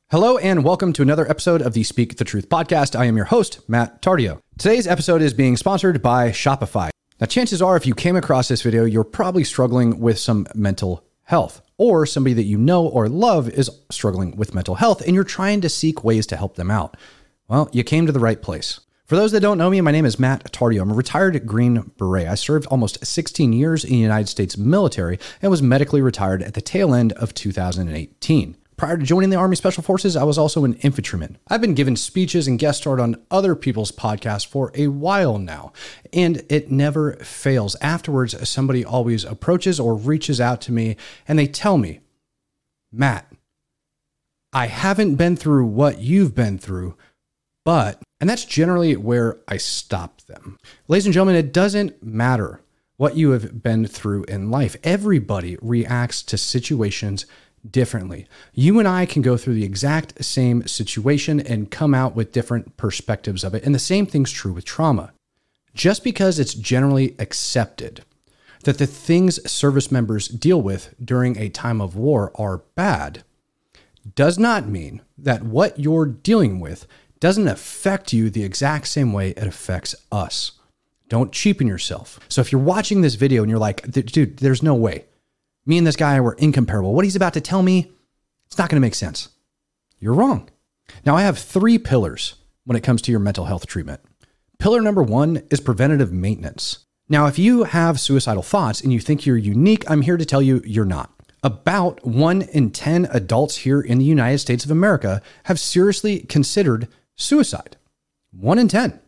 Hello and welcome to another episode of the Speak the Truth podcast. I am your host, Matt Tardio. Today's episode is being sponsored by Shopify. Now, chances are if you came across this video, you're probably struggling with some mental health, or somebody that you know or love is struggling with mental health and you're trying to seek ways to help them out. Well, you came to the right place. For those that don't know me, my name is Matt Tardio. I'm a retired Green Beret. I served almost 16 years in the United States military and was medically retired at the tail end of 2018. Prior to joining the Army Special Forces, I was also an infantryman. I've been giving speeches and guest starred on other people's podcasts for a while now, and it never fails. Afterwards, somebody always approaches or reaches out to me and they tell me, Matt, I haven't been through what you've been through, but, and that's generally where I stop them. Ladies and gentlemen, it doesn't matter what you have been through in life. Everybody reacts to situations differently. You and I can go through the exact same situation and come out with different perspectives of it. And the same thing's true with trauma. Just because it's generally accepted that the things service members deal with during a time of war are bad, does not mean that what you're dealing with doesn't affect you the exact same way it affects us. Don't cheapen yourself. So if you're watching this video and you're like, dude, there's no way. Me and this guy were incomparable. What he's about to tell me, it's not going to make sense. You're wrong. Now, I have 3 pillars when it comes to your mental health treatment. Pillar number 1 is preventative maintenance. Now, if you have suicidal thoughts and you think you're unique, I'm here to tell you you're not. About 1 in 10 adults here in the United States of America have seriously considered suicide. 1 in 10.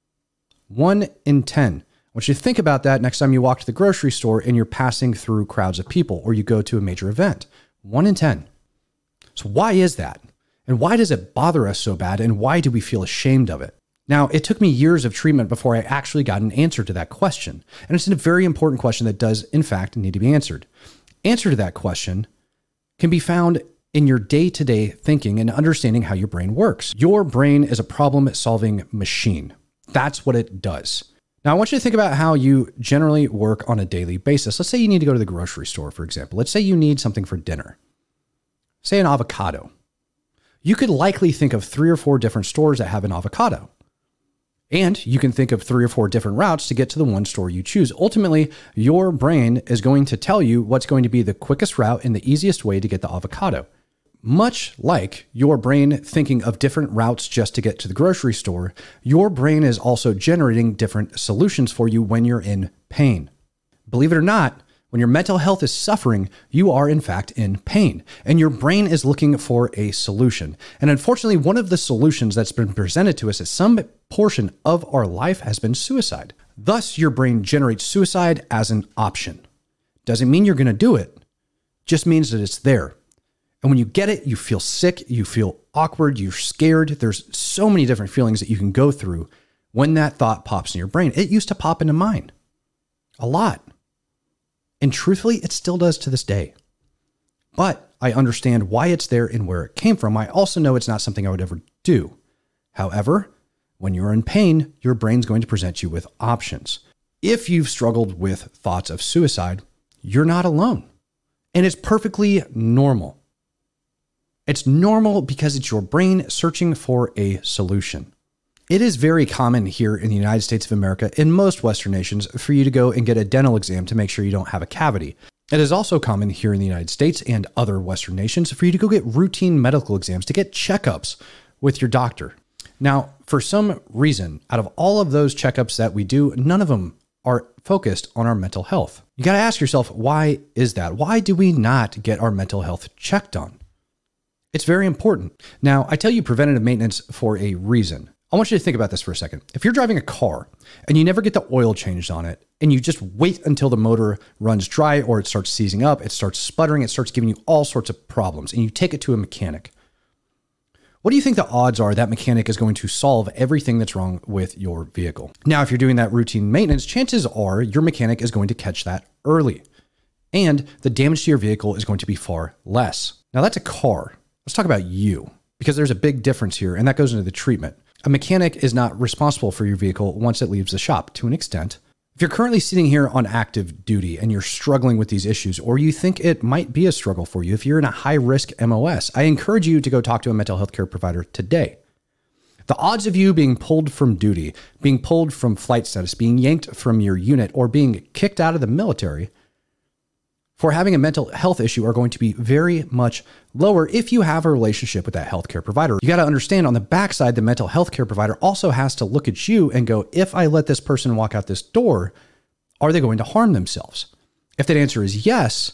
1 in 10. I want you to think about that next time you walk to the grocery store and you're passing through crowds of people or you go to a major event. 1 in 10. So why is that? And why does it bother us so bad? And why do we feel ashamed of it? Now, it took me years of treatment before I actually got an answer to that question. And it's a very important question that does, in fact, need to be answered. Answer to that question can be found in your day-to-day thinking and understanding how your brain works. Your brain is a problem-solving machine. That's what it does. Now, I want you to think about how you generally work on a daily basis. Let's say you need to go to the grocery store, for example. Let's say you need something for dinner. Say an avocado. You could likely think of 3 or 4 different stores that have an avocado. And you can think of 3 or 4 different routes to get to the one store you choose. Ultimately, your brain is going to tell you what's going to be the quickest route and the easiest way to get the avocado. Much like your brain thinking of different routes just to get to the grocery store, your brain is also generating different solutions for you when you're in pain. Believe it or not, when your mental health is suffering, you are in fact in pain, and your brain is looking for a solution. And unfortunately, one of the solutions that's been presented to us at some portion of our life has been suicide. Thus, your brain generates suicide as an option. Doesn't mean you're going to do it, just means that it's there. And when you get it, you feel sick, you feel awkward, you're scared. There's so many different feelings that you can go through when that thought pops in your brain. It used to pop into mine a lot. And truthfully, it still does to this day. But I understand why it's there and where it came from. I also know it's not something I would ever do. However, when you're in pain, your brain's going to present you with options. If you've struggled with thoughts of suicide, you're not alone. And it's perfectly normal. It's normal because it's your brain searching for a solution. It is very common here in the United States of America, in most Western nations, for you to go and get a dental exam to make sure you don't have a cavity. It is also common here in the United States and other Western nations for you to go get routine medical exams, to get checkups with your doctor. Now, for some reason, out of all of those checkups that we do, none of them are focused on our mental health. You got to ask yourself, why is that? Why do we not get our mental health checked on? It's very important. Now, I tell you preventative maintenance for a reason. I want you to think about this for a second. If you're driving a car and you never get the oil changed on it, and you just wait until the motor runs dry or it starts seizing up, it starts sputtering, it starts giving you all sorts of problems, and you take it to a mechanic, what do you think the odds are that mechanic is going to solve everything that's wrong with your vehicle? Now, if you're doing that routine maintenance, chances are your mechanic is going to catch that early, and the damage to your vehicle is going to be far less. Now, that's a car. Let's talk about you, because there's a big difference here, and that goes into the treatment. A mechanic is not responsible for your vehicle once it leaves the shop. To an extent, If you're currently sitting here on active duty and you're struggling with these issues, or you think it might be a struggle for you, if you're in a high risk MOS, I encourage you to go talk to a mental health care provider today. The odds of you being pulled from duty, being pulled from flight status, being yanked from your unit, or being kicked out of the military for having a mental health issue are going to be very much lower if you have a relationship with that healthcare provider. You got to understand, on the backside, the mental health care provider also has to look at you and go, if I let this person walk out this door, are they going to harm themselves? If that answer is yes,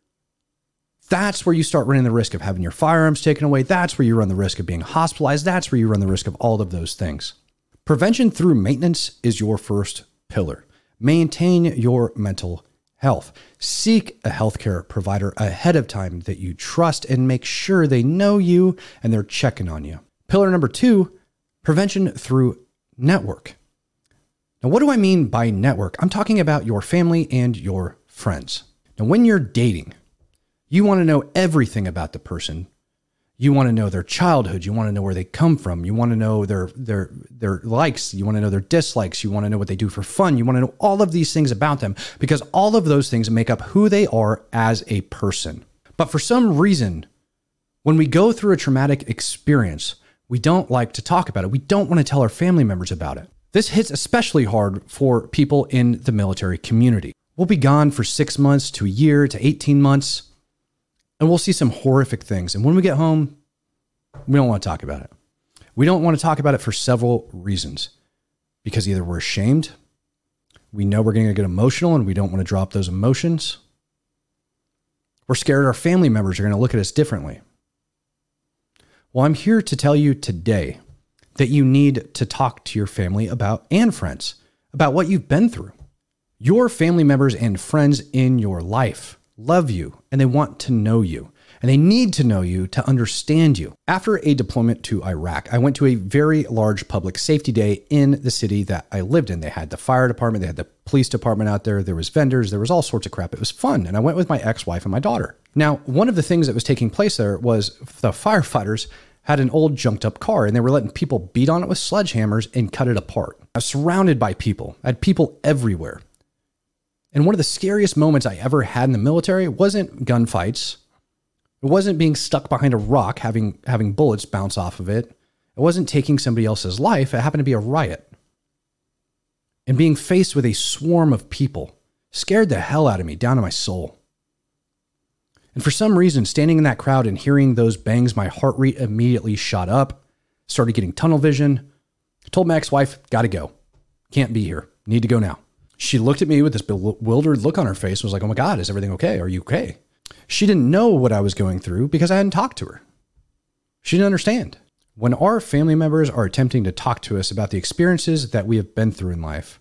that's where you start running the risk of having your firearms taken away. That's where you run the risk of being hospitalized. That's where you run the risk of all of those things. Prevention through maintenance is your first pillar. Maintain your mental health. Seek a healthcare provider ahead of time that you trust and make sure they know you and they're checking on you. Pillar number 2, prevention through network. Now, what do I mean by network? I'm talking about your family and your friends. Now, when you're dating, you want to know everything about the person. You want to know their childhood. You want to know where they come from. You want to know their likes. You want to know their dislikes. You want to know what they do for fun. You want to know all of these things about them because all of those things make up who they are as a person. But for some reason, when we go through a traumatic experience, we don't like to talk about it. We don't want to tell our family members about it. This hits especially hard for people in the military community. We'll be gone for 6 months to a year to 18 months. And we'll see some horrific things. And when we get home, we don't want to talk about it. We don't want to talk about it for several reasons. Because either we're ashamed, we know we're going to get emotional and we don't want to drop those emotions. We're scared our family members are going to look at us differently. Well, I'm here to tell you today that you need to talk to your family about and friends about what you've been through. Your family members and friends in your life love you and they want to know you and they need to know you to understand you. After a deployment to Iraq, I went to a very large public safety day in the city that I lived in. They had the fire department, they had the police department out there, there was vendors, there was all sorts of crap. It was fun. And I went with my ex-wife and my daughter. Now, one of the things that was taking place there was the firefighters had an old junked up car and they were letting people beat on it with sledgehammers and cut it apart. I was surrounded by people. I had people everywhere. And one of the scariest moments I ever had in the military wasn't gunfights. It wasn't being stuck behind a rock, having bullets bounce off of it. It wasn't taking somebody else's life. It happened to be a riot. And being faced with a swarm of people scared the hell out of me, down to my soul. And for some reason, standing in that crowd and hearing those bangs, my heart rate immediately shot up, started getting tunnel vision. I told my ex-wife, gotta go. Can't be here. Need to go now. She looked at me with this bewildered look on her face and was like, oh my God, is everything okay? Are you okay? She didn't know what I was going through because I hadn't talked to her. She didn't understand. When our family members are attempting to talk to us about the experiences that we have been through in life,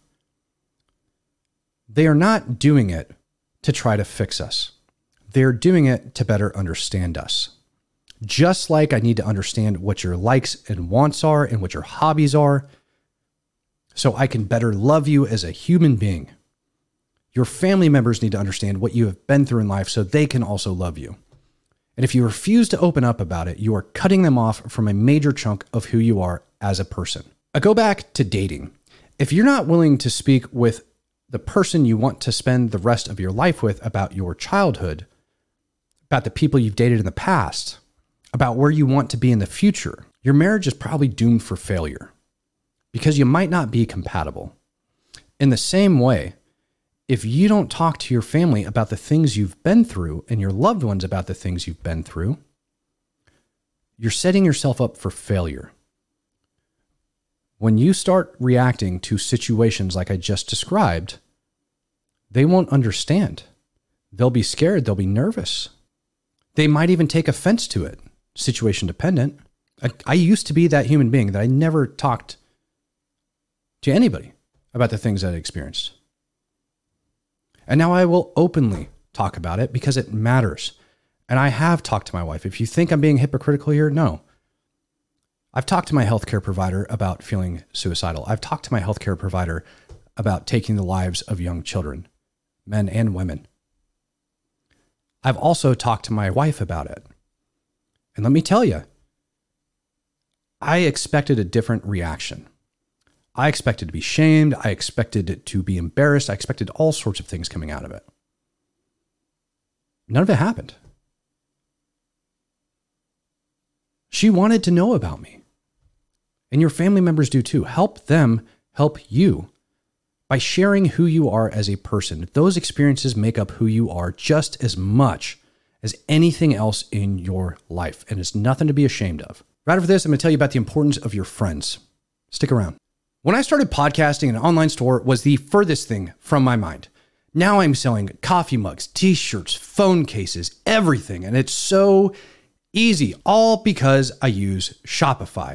they are not doing it to try to fix us. They're doing it to better understand us. Just like I need to understand what your likes and wants are and what your hobbies are, so I can better love you as a human being. Your family members need to understand what you have been through in life so they can also love you. And if you refuse to open up about it, you are cutting them off from a major chunk of who you are as a person. I go back to dating. If you're not willing to speak with the person you want to spend the rest of your life with about your childhood, about the people you've dated in the past, about where you want to be in the future, your marriage is probably doomed for failure because you might not be compatible. In the same way, if you don't talk to your family about the things you've been through and your loved ones about the things you've been through, you're setting yourself up for failure. When you start reacting to situations like I just described, they won't understand. They'll be scared. They'll be nervous. They might even take offense to it, situation dependent. I used to be that human being that I never talked to anybody about the things I experienced. And now I will openly talk about it because it matters. And I have talked to my wife. If you think I'm being hypocritical here, no. I've talked to my healthcare provider about feeling suicidal. I've talked to my healthcare provider about taking the lives of young children, men and women. I've also talked to my wife about it. And let me tell you, I expected a different reaction. I expected to be shamed. I expected to be embarrassed. I expected all sorts of things coming out of it. None of it happened. She wanted to know about me. And your family members do too. Help them help you by sharing who you are as a person. Those experiences make up who you are just as much as anything else in your life. And it's nothing to be ashamed of. Right after this, I'm going to tell you about the importance of your friends. Stick around. When I started podcasting, an online store was the furthest thing from my mind. Now I'm selling coffee mugs, t-shirts, phone cases, everything. And it's so easy, all because I use Shopify.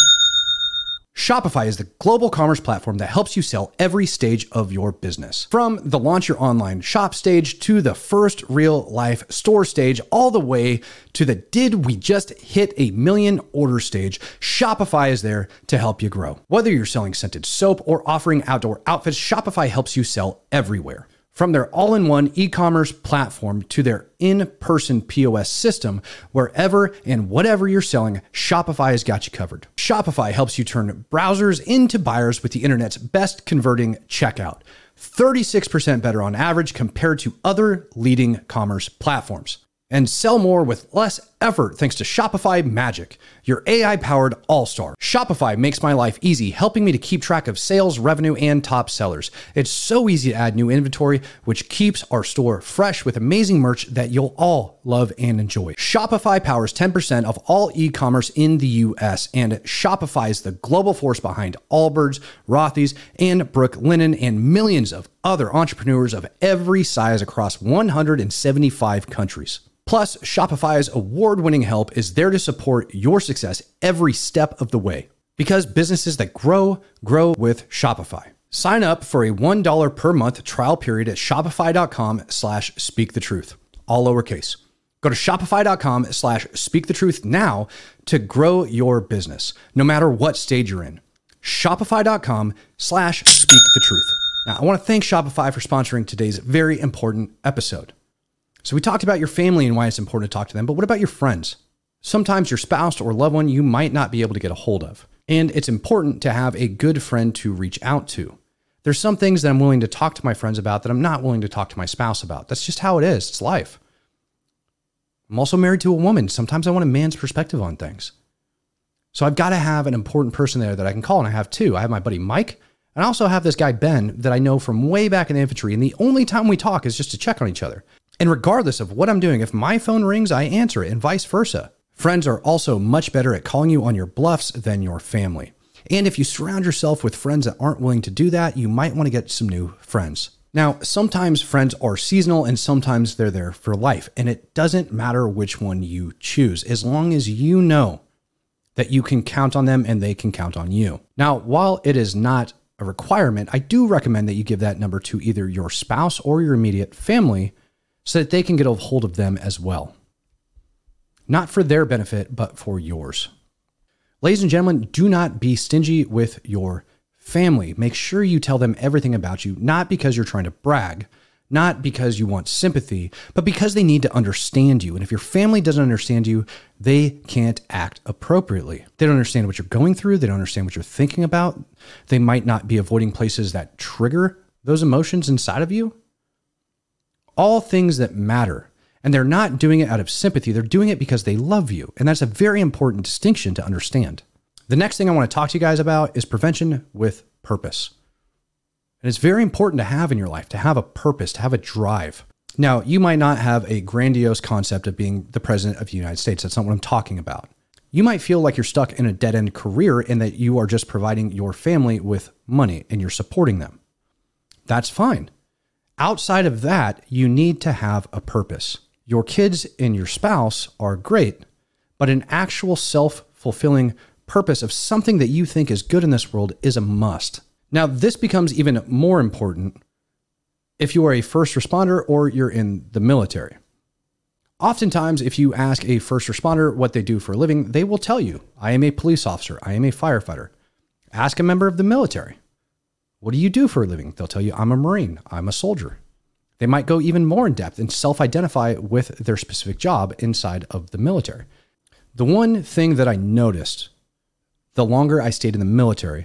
Shopify is the global commerce platform that helps you sell every stage of your business. From the launch your online shop stage to the first real life store stage, all the way to the did we just hit a million order stage, Shopify is there to help you grow. Whether you're selling scented soap or offering outdoor outfits, Shopify helps you sell everywhere. From their all-in-one e-commerce platform to their in-person POS system, wherever and whatever you're selling, Shopify has got you covered. Shopify helps you turn browsers into buyers with the internet's best converting checkout. 36% better on average compared to other leading commerce platforms. And sell more with less effort thanks to Shopify Magic, your AI-powered all-star. Shopify makes my life easy, helping me to keep track of sales, revenue, and top sellers. It's so easy to add new inventory, which keeps our store fresh with amazing merch that you'll all love and enjoy. Shopify powers 10% of all e-commerce in the US, and Shopify is the global force behind Allbirds, Rothy's, and Brooklinen, and millions of other entrepreneurs of every size across 175 countries. Plus, Shopify's award-winning help is there to support your success every step of the way. Because businesses that grow with Shopify. Sign up for a $1 per month trial period at shopify.com/speakthetruth. All lowercase. Go to shopify.com/speakthetruth now to grow your business, no matter what stage you're in. Shopify.com/speakthetruth. Now, I want to thank Shopify for sponsoring today's very important episode. So we talked about your family and why it's important to talk to them, but what about your friends? Sometimes your spouse or loved one you might not be able to get a hold of. And it's important to have a good friend to reach out to. There's some things that I'm willing to talk to my friends about that I'm not willing to talk to my spouse about. That's just how it is. It's life. I'm also married to a woman. Sometimes I want a man's perspective on things. So I've got to have an important person there that I can call, and I have two. I have my buddy Mike, and I also have this guy Ben that I know from way back in the infantry, and the only time we talk is just to check on each other. And regardless of what I'm doing, if my phone rings, I answer it, and vice versa. Friends are also much better at calling you on your bluffs than your family. And if you surround yourself with friends that aren't willing to do that, you might want to get some new friends. Now, sometimes friends are seasonal and sometimes they're there for life. And it doesn't matter which one you choose, as long as you know that you can count on them and they can count on you. Now, while it is not a requirement, I do recommend that you give that number to either your spouse or your immediate family so that they can get a hold of them as well. Not for their benefit, but for yours. Ladies and gentlemen, do not be stingy with your family. Make sure you tell them everything about you, not because you're trying to brag, not because you want sympathy, but because they need to understand you. And if your family doesn't understand you, they can't act appropriately. They don't understand what you're going through. They don't understand what you're thinking about. They might not be avoiding places that trigger those emotions inside of you. All things that matter. And they're not doing it out of sympathy. They're doing it because they love you. And that's a very important distinction to understand. The next thing I want to talk to you guys about is prevention with purpose. And it's very important to have in your life, to have a purpose, to have a drive. Now, you might not have a grandiose concept of being the president of the United States. That's not what I'm talking about. You might feel like you're stuck in a dead-end career and that you are just providing your family with money and you're supporting them. That's fine. Outside of that, you need to have a purpose. Your kids and your spouse are great, but an actual self-fulfilling purpose of something that you think is good in this world is a must. Now, this becomes even more important if you are a first responder or you're in the military. Oftentimes, if you ask a first responder what they do for a living, they will tell you, I am a police officer, I am a firefighter. Ask a member of the military, what do you do for a living? They'll tell you, I'm a Marine, I'm a soldier. They might go even more in depth and self-identify with their specific job inside of the military. The one thing that I noticed the longer I stayed in the military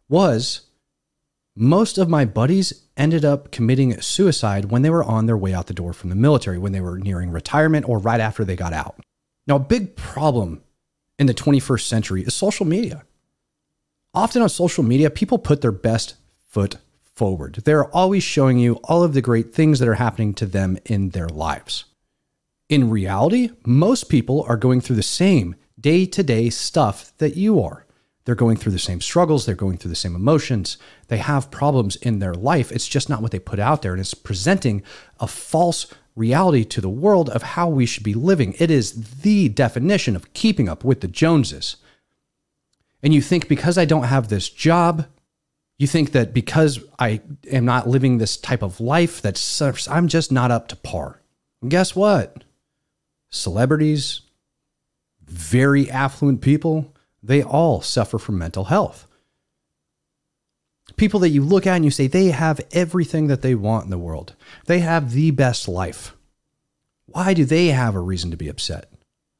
was most of my buddies ended up committing suicide when they were on their way out the door from the military, when they were nearing retirement or right after they got out. Now, a big problem in the 21st century is social media. Often on social media, people put their best foot forward. They're always showing you all of the great things that are happening to them in their lives. In reality, most people are going through the same day-to-day stuff that you are. They're going through the same struggles. They're going through the same emotions. They have problems in their life. It's just not what they put out there. And it's presenting a false reality to the world of how we should be living. It is the definition of keeping up with the Joneses. And you think because I don't have this job, you think that because I am not living this type of life, that I'm just not up to par. And guess what? Celebrities, very affluent people, they all suffer from mental health. People that you look at and you say they have everything that they want in the world. They have the best life. Why do they have a reason to be upset?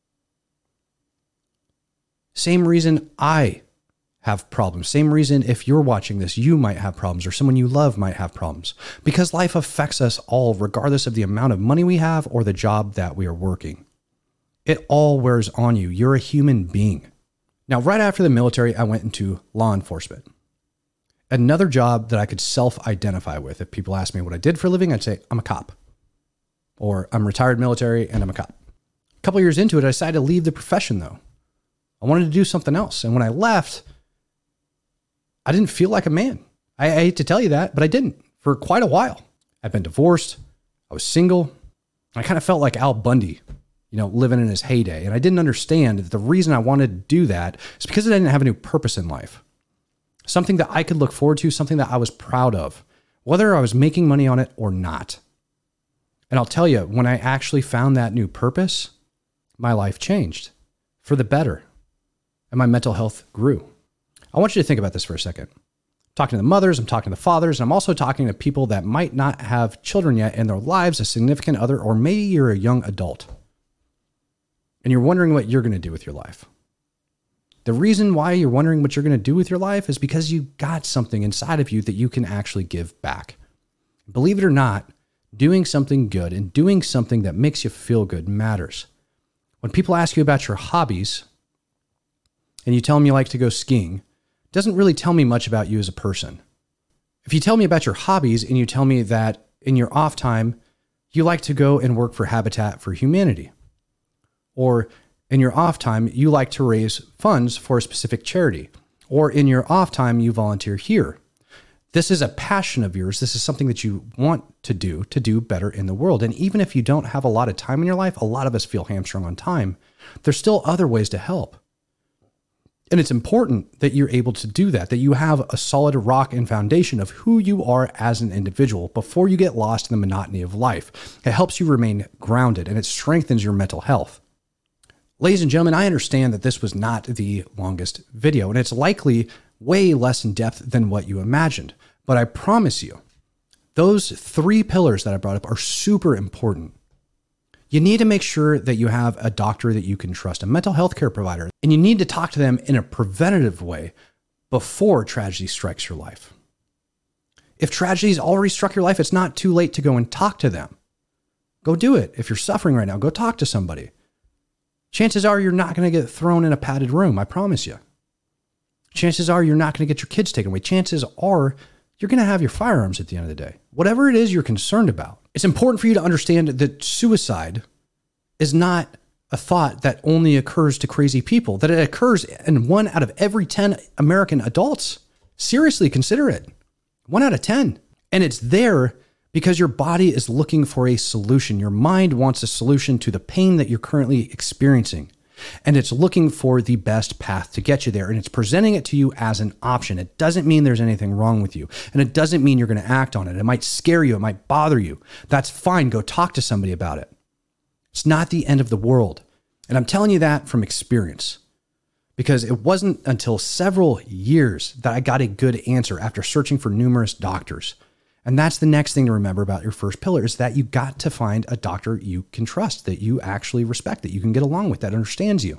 Same reason I have problems. Same reason if you're watching this, you might have problems or someone you love might have problems. Because life affects us all regardless of the amount of money we have or the job that we are working. It all wears on you. You're a human being. Now, right after the military, I went into law enforcement. Another job that I could self-identify with. If people ask me what I did for a living, I'd say, I'm a cop. Or I'm retired military and I'm a cop. A couple years into it, I decided to leave the profession though. I wanted to do something else. And when I left, I didn't feel like a man. I hate to tell you that, but I didn't for quite a while. I'd been divorced. I was single. I kind of felt like Al Bundy, living in his heyday. And I didn't understand that the reason I wanted to do that is because I didn't have a new purpose in life. Something that I could look forward to, something that I was proud of, whether I was making money on it or not. And I'll tell you, when I actually found that new purpose, my life changed for the better and my mental health grew. I want you to think about this for a second. I'm talking to the mothers, I'm talking to the fathers, and I'm also talking to people that might not have children yet in their lives, a significant other, or maybe you're a young adult. And you're wondering what you're going to do with your life. The reason why you're wondering what you're going to do with your life is because you got something inside of you that you can actually give back. Believe it or not, doing something good and doing something that makes you feel good matters. When people ask you about your hobbies and you tell them you like to go skiing, it doesn't really tell me much about you as a person. If you tell me about your hobbies and you tell me that in your off time, you like to go and work for Habitat for Humanity, or in your off time, you like to raise funds for a specific charity, or in your off time, you volunteer here. This is a passion of yours. This is something that you want to do better in the world. And even if you don't have a lot of time in your life, a lot of us feel hamstrung on time. There's still other ways to help. And it's important that you're able to do that you have a solid rock and foundation of who you are as an individual before you get lost in the monotony of life. It helps you remain grounded and it strengthens your mental health. Ladies and gentlemen, I understand that this was not the longest video, and it's likely way less in depth than what you imagined. But I promise you, those 3 pillars that I brought up are super important. You need to make sure that you have a doctor that you can trust, a mental health care provider, and you need to talk to them in a preventative way before tragedy strikes your life. If tragedy's already struck your life, it's not too late to go and talk to them. Go do it. If you're suffering right now, go talk to somebody. Chances are you're not going to get thrown in a padded room, I promise you. Chances are you're not going to get your kids taken away. Chances are you're going to have your firearms at the end of the day. Whatever it is you're concerned about, it's important for you to understand that suicide is not a thought that only occurs to crazy people, that it occurs in 1 out of every 10 American adults. Seriously, consider it. 1 out of 10. And it's there because your body is looking for a solution. Your mind wants a solution to the pain that you're currently experiencing. And it's looking for the best path to get you there. And it's presenting it to you as an option. It doesn't mean there's anything wrong with you. And it doesn't mean you're going to act on it. It might scare you. It might bother you. That's fine. Go talk to somebody about it. It's not the end of the world. And I'm telling you that from experience. Because it wasn't until several years that I got a good answer after searching for numerous doctors. And that's the next thing to remember about your first pillar is that you got to find a doctor you can trust, that you actually respect, that you can get along with, that understands you,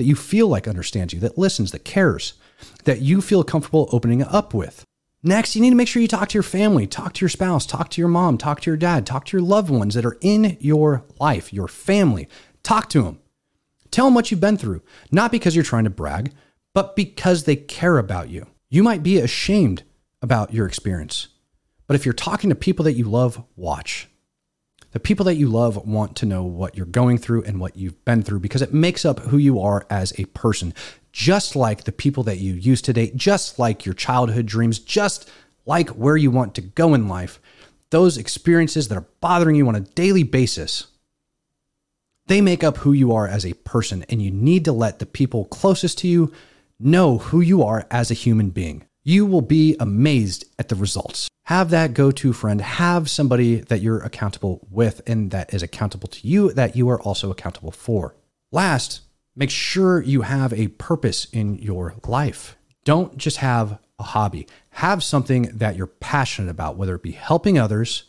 that you feel like understands you, that listens, that cares, that you feel comfortable opening up with. Next, you need to make sure you talk to your family, talk to your spouse, talk to your mom, talk to your dad, talk to your loved ones that are in your life, your family. Talk to them. Tell them what you've been through, not because you're trying to brag, but because they care about you. You might be ashamed about your experience, but if you're talking to people that you love, watch. The people that you love want to know what you're going through and what you've been through because it makes up who you are as a person. Just like the people that you used to date, just like your childhood dreams, just like where you want to go in life, those experiences that are bothering you on a daily basis, they make up who you are as a person, and you need to let the people closest to you know who you are as a human being. You will be amazed at the results. Have that go-to friend, have somebody that you're accountable with and that is accountable to you, that you are also accountable for. Last, make sure you have a purpose in your life. Don't just have a hobby. Have something that you're passionate about, whether it be helping others,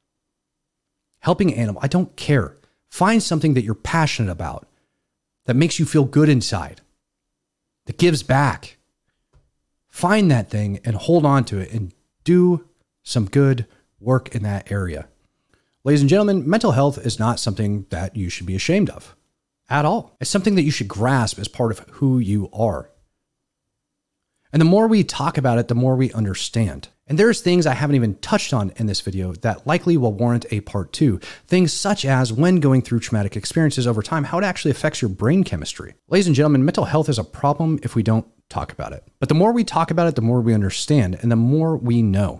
helping animals. I don't care. Find something that you're passionate about that makes you feel good inside, that gives back. Find that thing and hold on to it and do some good work in that area. Ladies and gentlemen, mental health is not something that you should be ashamed of at all. It's something that you should grasp as part of who you are. And the more we talk about it, the more we understand. And there's things I haven't even touched on in this video that likely will warrant a part 2. Things such as when going through traumatic experiences over time, how it actually affects your brain chemistry. Ladies and gentlemen, mental health is a problem if we don't talk about it. But the more we talk about it, the more we understand and the more we know.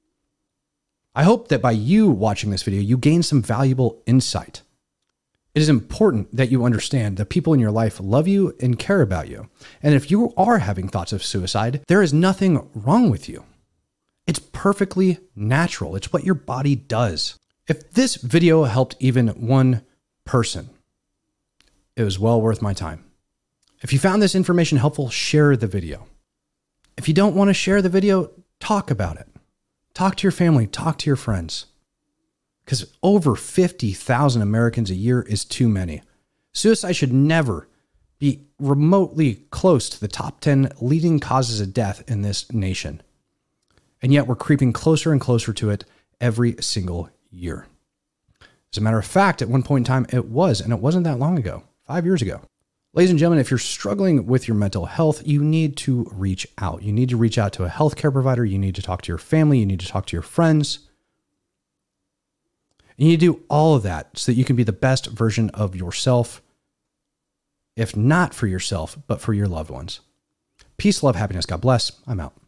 I hope that by you watching this video, you gain some valuable insight. It is important that you understand that people in your life love you and care about you. And if you are having thoughts of suicide, there is nothing wrong with you. It's perfectly natural. It's what your body does. If this video helped even one person, it was well worth my time. If you found this information helpful, share the video. If you don't want to share the video, talk about it. Talk to your family, talk to your friends. Because over 50,000 Americans a year is too many. Suicide should never be remotely close to the top 10 leading causes of death in this nation. And yet we're creeping closer and closer to it every single year. As a matter of fact, at one point in time, it was, and it wasn't that long ago, 5 years ago. Ladies and gentlemen, if you're struggling with your mental health, you need to reach out. You need to reach out to a healthcare provider. You need to talk to your family. You need to talk to your friends. And you do all of that so that you can be the best version of yourself, if not for yourself, but for your loved ones. Peace, love, happiness. God bless. I'm out.